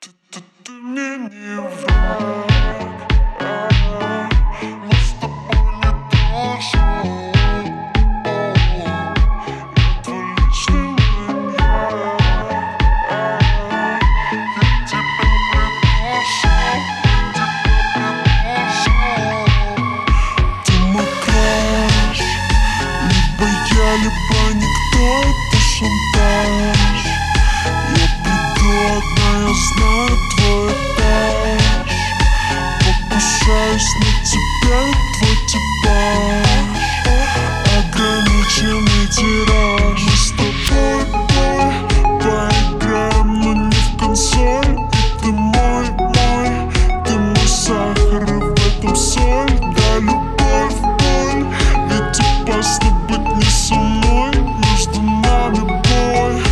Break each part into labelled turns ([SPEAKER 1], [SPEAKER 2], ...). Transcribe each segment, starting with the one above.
[SPEAKER 1] Ты мне не враг, мы с тобой не дружим. Я твой личный маньяк, я тебя придушу, Ты мой краш, либо я, либо никто, это шантаж. Я приду одна, я знаю твой этаж. Покушаюсь на тебя, твой типаж. Ограниченный тираж. Мы с тобой, поиграем, но не в консоль. И ты мой, ты мой сахар, и в этом соль. Да, любовь, боль, ведь опасно быть не со мной. Между нами бой.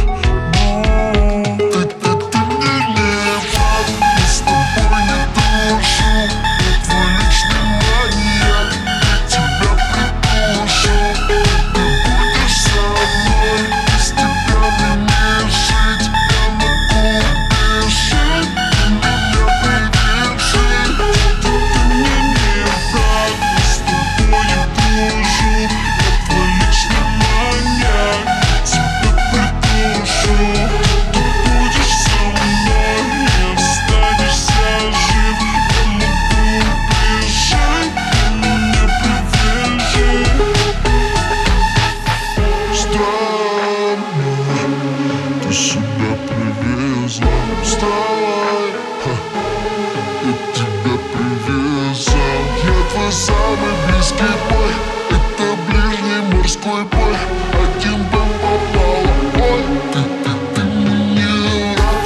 [SPEAKER 1] Ты себя привезла, вставай, я тебя привязал. Я твой самый близкий бой, это ближний морской бой. Один бомб попал, ой, ты мне рад,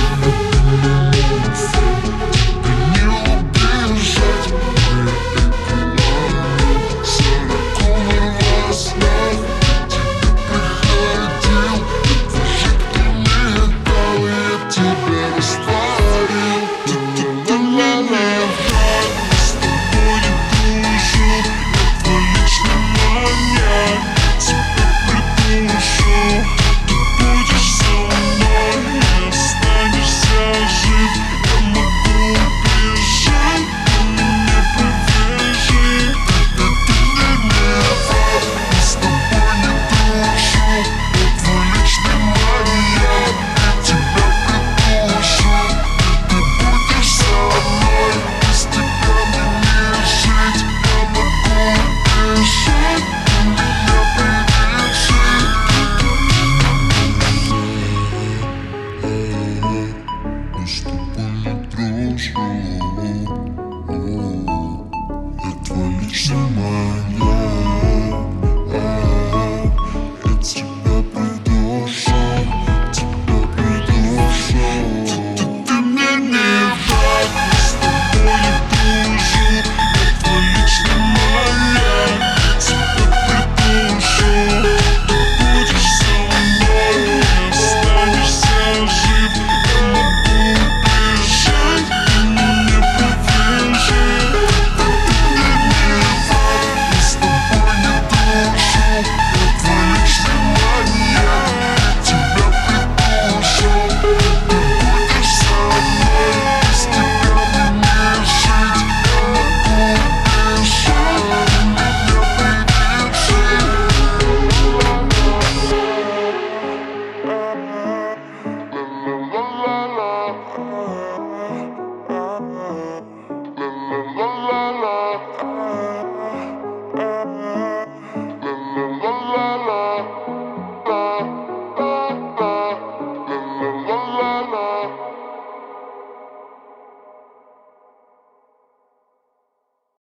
[SPEAKER 1] тебе не убежать. Мы 40 ворвалась на. Я твой личный маньяк, я тебя придушу, Ты мне не враг, мы с тобой не дружим. Я твой личный маньяк, я тебя придушу. Ты будешь со мной, не останешься жив. Я могу убежать, ты меня привяжи. La la la la.